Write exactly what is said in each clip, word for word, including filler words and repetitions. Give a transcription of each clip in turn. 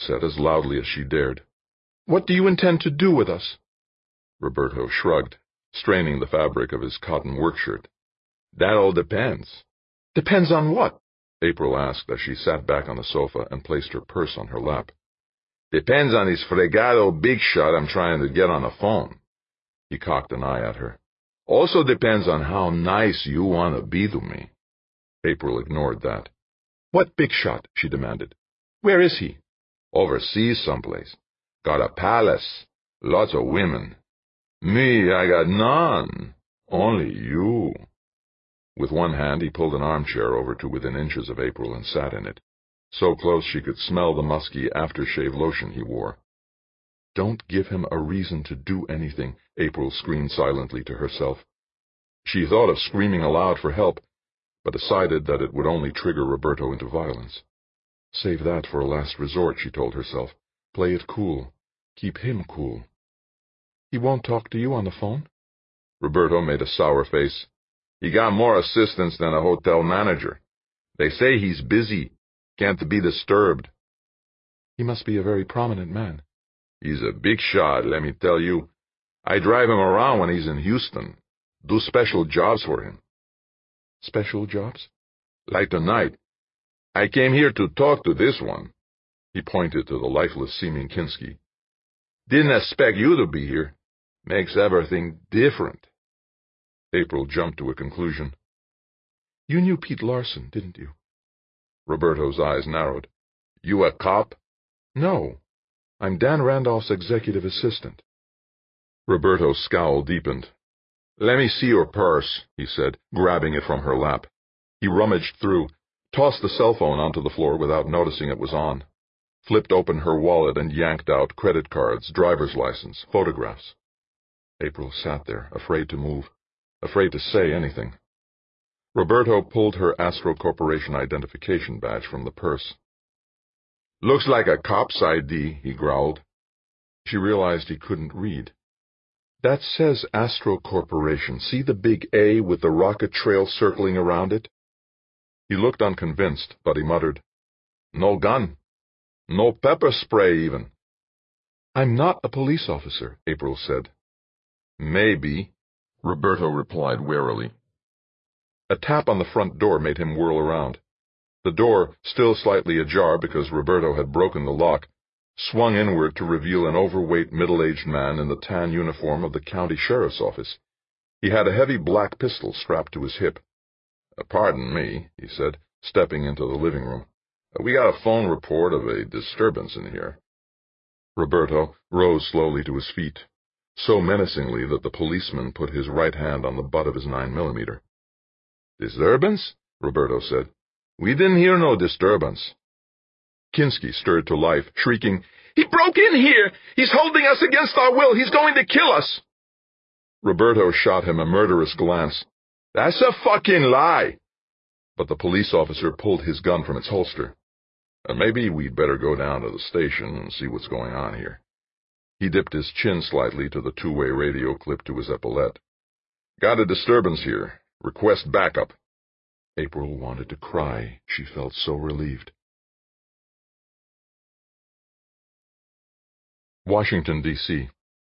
said as loudly as she dared. "What do you intend to do with us?" Roberto shrugged, straining the fabric of his cotton workshirt. "That all depends." "Depends on what?" April asked as she sat back on the sofa and placed her purse on her lap. "Depends on this fregado big shot I'm trying to get on the phone." He cocked an eye at her. "Also depends on how nice you want to be to me." April ignored that. "What big shot?" she demanded. "Where is he?" "Overseas someplace. Got a palace. Lots of women. Me, I got none. Only you." With one hand he pulled an armchair over to within inches of April and sat in it, so close she could smell the musky aftershave lotion he wore. "Don't give him a reason to do anything," April screamed silently to herself. She thought of screaming aloud for help, but decided that it would only trigger Roberto into violence. Save that for a last resort, she told herself. Play it cool. Keep him cool. "He won't talk to you on the phone?" Roberto made a sour face. "He got more assistants than a hotel manager. They say he's busy. Can't be disturbed." "He must be a very prominent man." "He's a big shot, let me tell you. I drive him around when he's in Houston. Do special jobs for him." "Special jobs?" "Like tonight. I came here to talk to this one." He pointed to the lifeless-seeming Kinski. "Didn't expect you to be here. Makes everything different." April jumped to a conclusion. "You knew Pete Larson, didn't you?" Roberto's eyes narrowed. "You a cop?" "No. I'm Dan Randolph's executive assistant." Roberto's scowl deepened. "Let me see your purse," he said, grabbing it from her lap. He rummaged through, tossed the cell phone onto the floor without noticing it was on, flipped open her wallet and yanked out credit cards, driver's license, photographs. April sat there, afraid to move, afraid to say anything. Roberto pulled her Astro Corporation identification badge from the purse. "Looks like a cop's I D, he growled. She realized he couldn't read. "That says Astro Corporation. See the big A with the rocket trail circling around it?" He looked unconvinced, but he muttered, "No gun. No pepper spray, even." "I'm not a police officer," April said. "Maybe," Roberto replied warily. A tap on the front door made him whirl around. The door, still slightly ajar because Roberto had broken the lock, swung inward to reveal an overweight middle-aged man in the tan uniform of the county sheriff's office. He had a heavy black pistol strapped to his hip. "Pardon me," he said, stepping into the living room. "We got a phone report of a disturbance in here." Roberto rose slowly to his feet, so menacingly that the policeman put his right hand on the butt of his nine millimeter. "Disturbance?" Roberto said. "We didn't hear no disturbance." Kinski stirred to life, shrieking, "He broke in here! He's holding us against our will! He's going to kill us!" Roberto shot him a murderous glance. "That's a fucking lie!" But the police officer pulled his gun from its holster. And maybe we'd better go down to the station and see what's going on here. He dipped his chin slightly to the two-way radio clipped to his epaulette. "Got a disturbance here. Request backup." April wanted to cry. She felt so relieved. Washington, D C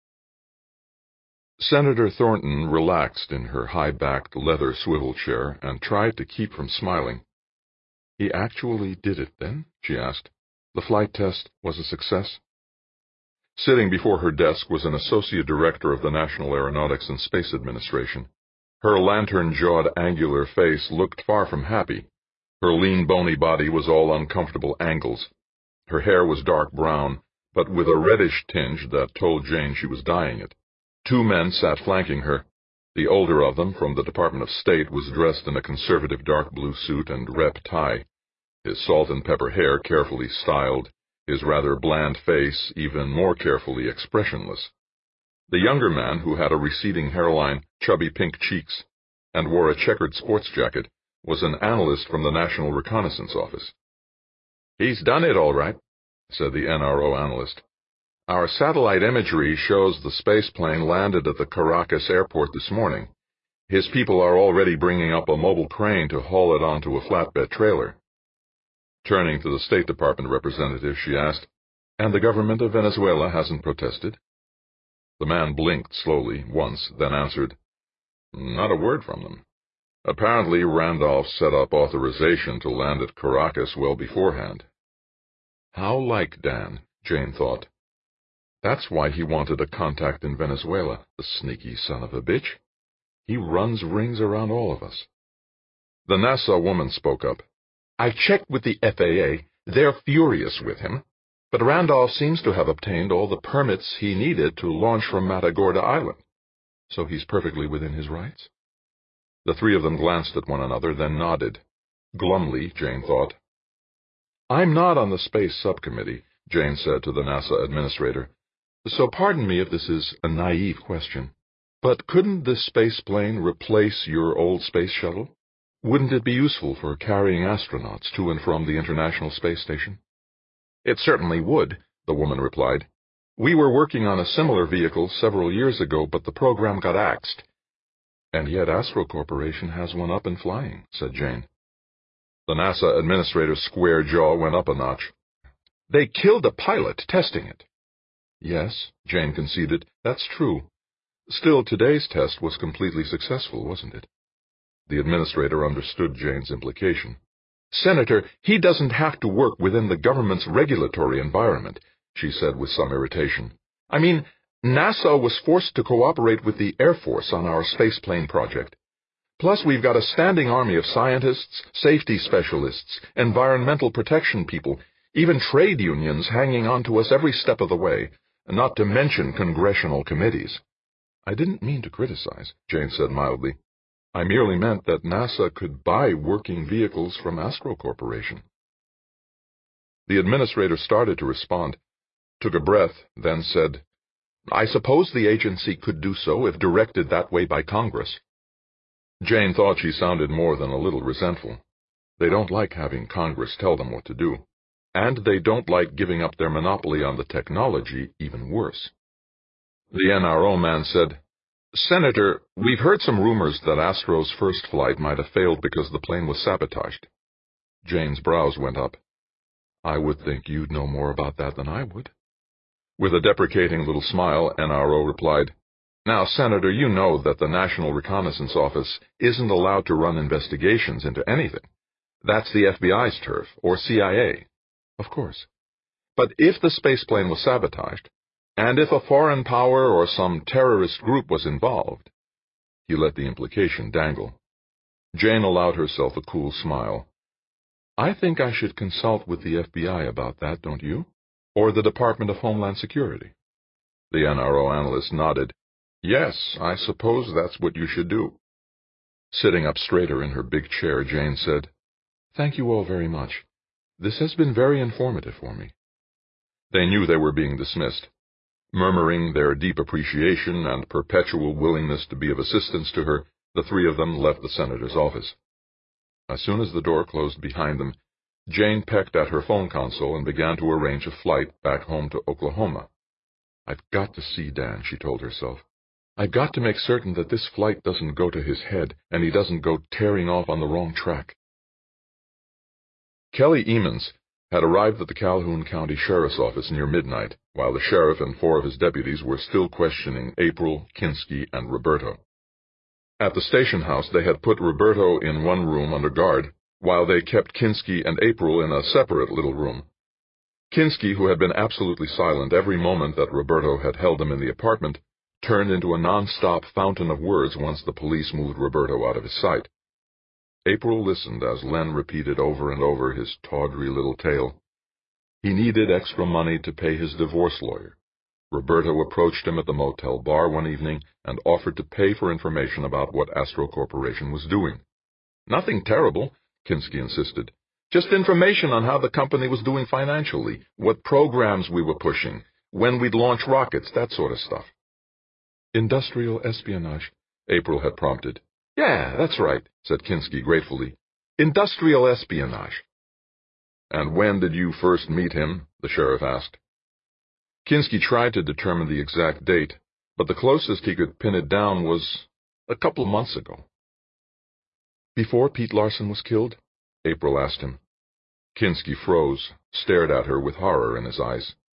Senator Thornton relaxed in her high-backed leather swivel chair and tried to keep from smiling. "He actually did it, then?" she asked. "The flight test was a success?" Sitting before her desk was an associate director of the National Aeronautics and Space Administration. Her lantern-jawed, angular face looked far from happy. Her lean, bony body was all uncomfortable angles. Her hair was dark brown, but with a reddish tinge that told Jane she was dyeing it. Two men sat flanking her. The older of them, from the Department of State, was dressed in a conservative dark blue suit and rep tie, his salt-and-pepper hair carefully styled, his rather bland face even more carefully expressionless. The younger man, who had a receding hairline, chubby pink cheeks, and wore a checkered sports jacket, was an analyst from the National Reconnaissance Office. "He's done it all right," said the N R O analyst. "Our satellite imagery shows the spaceplane landed at the Caracas airport this morning. His people are already bringing up a mobile crane to haul it onto a flatbed trailer." Turning to the State Department representative, she asked, And the government of Venezuela hasn't protested? The man blinked slowly, once, then answered, Not a word from them. Apparently Randolph set up authorization to land at Caracas well beforehand. How like Dan, Jane thought. That's why he wanted a contact in Venezuela, the sneaky son of a bitch. He runs rings around all of us. The Nassau woman spoke up. I checked with the F A A. They're furious with him. But Randolph seems to have obtained all the permits he needed to launch from Matagorda Island. So he's perfectly within his rights? The three of them glanced at one another, then nodded. Glumly, Jane thought. I'm not on the space subcommittee, Jane said to the NASA administrator. So pardon me if this is a naive question, but couldn't this space plane replace your old space shuttle? Wouldn't it be useful for carrying astronauts to and from the International Space Station? It certainly would, the woman replied. We were working on a similar vehicle several years ago, but the program got axed. And yet Astro Corporation has one up and flying, said Jane. The NASA administrator's square jaw went up a notch. They killed a pilot testing it. Yes, Jane conceded, that's true. Still, today's test was completely successful, wasn't it? The administrator understood Jane's implication. Senator, he doesn't have to work within the government's regulatory environment, she said with some irritation. I mean, NASA was forced to cooperate with the Air Force on our spaceplane project. Plus, we've got a standing army of scientists, safety specialists, environmental protection people, even trade unions hanging on to us every step of the way, not to mention congressional committees. I didn't mean to criticize, Jane said mildly. I merely meant that NASA could buy working vehicles from Astro Corporation. The administrator started to respond, took a breath, then said, I suppose the agency could do so if directed that way by Congress. Jane thought she sounded more than a little resentful. They don't like having Congress tell them what to do, and they don't like giving up their monopoly on the technology even worse. The N R O man said, Senator, we've heard some rumors that Astro's first flight might have failed because the plane was sabotaged. Jane's brows went up. I would think you'd know more about that than I would. With a deprecating little smile, N R O replied, Now, Senator, you know that the National Reconnaissance Office isn't allowed to run investigations into anything. That's the F B I's turf, or C I A. Of course. But if the spaceplane was sabotaged, and if a foreign power or some terrorist group was involved, he let the implication dangle. Jane allowed herself a cool smile. I think I should consult with the F B I about that, don't you? Or the Department of Homeland Security? The N R O analyst nodded. Yes, I suppose that's what you should do. Sitting up straighter in her big chair, Jane said, Thank you all very much. This has been very informative for me. They knew they were being dismissed. Murmuring their deep appreciation and perpetual willingness to be of assistance to her, the three of them left the senator's office. As soon as the door closed behind them, Jane pecked at her phone console and began to arrange a flight back home to Oklahoma. I've got to see Dan, she told herself. I've got to make certain that this flight doesn't go to his head and he doesn't go tearing off on the wrong track. Kelly Emmons had arrived at the Calhoun County Sheriff's Office near midnight, while the sheriff and four of his deputies were still questioning April, Kinski, and Roberto. At the station house, they had put Roberto in one room under guard, while they kept Kinski and April in a separate little room. Kinski, who had been absolutely silent every moment that Roberto had held him in the apartment, turned into a non-stop fountain of words once the police moved Roberto out of his sight. April listened as Len repeated over and over his tawdry little tale. He needed extra money to pay his divorce lawyer. Roberto approached him at the motel bar one evening and offered to pay for information about what Astro Corporation was doing. Nothing terrible, Kinski insisted. Just information on how the company was doing financially, what programs we were pushing, when we'd launch rockets, that sort of stuff. Industrial espionage, April had prompted. Yeah, that's right, said Kinski gratefully. Industrial espionage. And when did you first meet him? The sheriff asked. Kinski tried to determine the exact date, but the closest he could pin it down was a couple of months ago. Before Pete Larson was killed? April asked him. Kinski froze, stared at her with horror in his eyes.